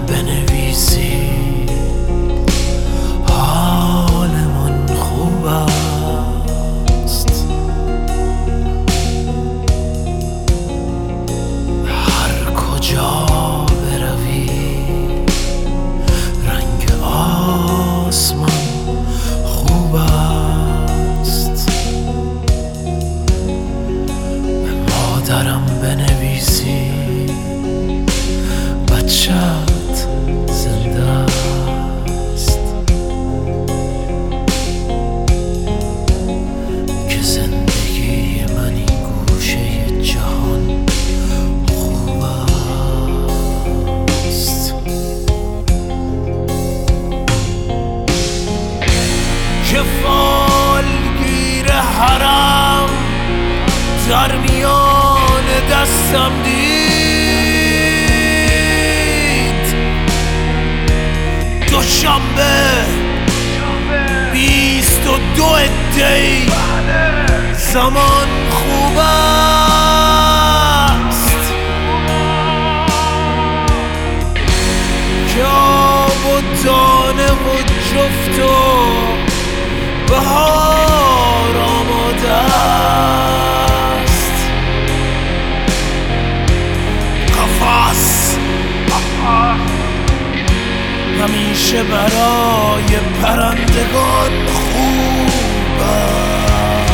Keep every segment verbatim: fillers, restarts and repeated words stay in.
بنویسی حالمون خوب است، هر کجا بروی رنگ آسمان خوب است. به مادرم بنویسی بچت زنده است، که زندگی من این گوشه جهان خوب است، که فالگیر حرم در میان دستم دید. دوشنبه بیست و دو دی زمان خوب است، که آب و دانه و جفت و بهار آماده است. قفس همیشه برای پرندگان خوب است.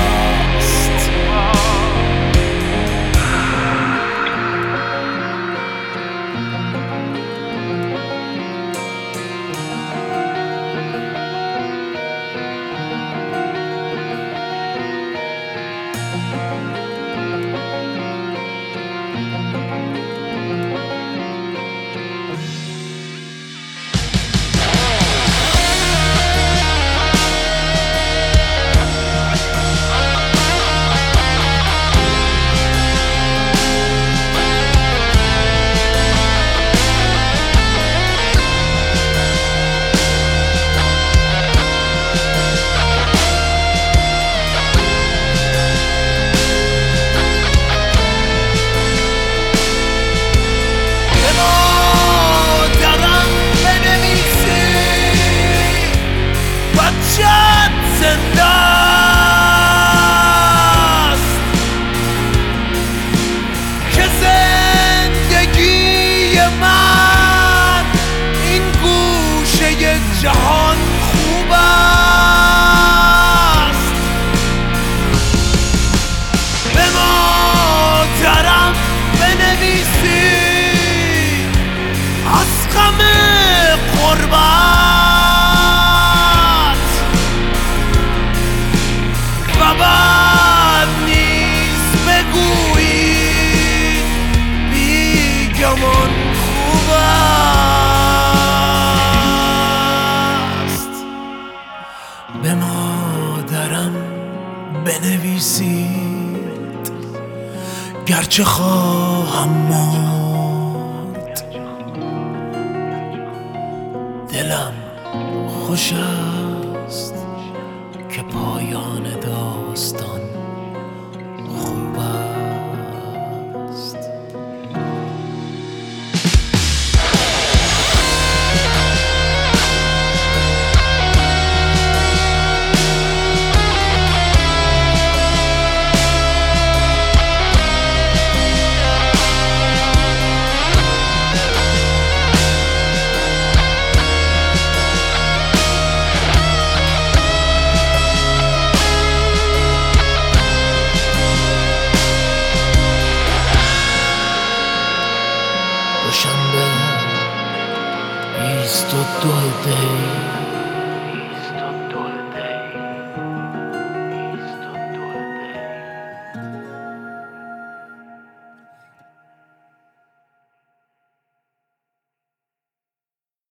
زنده است، که زندگی من این گوشه جهان خوب است. به مادرم بنویسی از غم غربت و بعد نیز بگویی بیگمان خوب است. به مادرم بنویسید گرچه خواهم مرد، دلم خوش است که پایان داستان خوب است. دوشنبه بیست و دو دی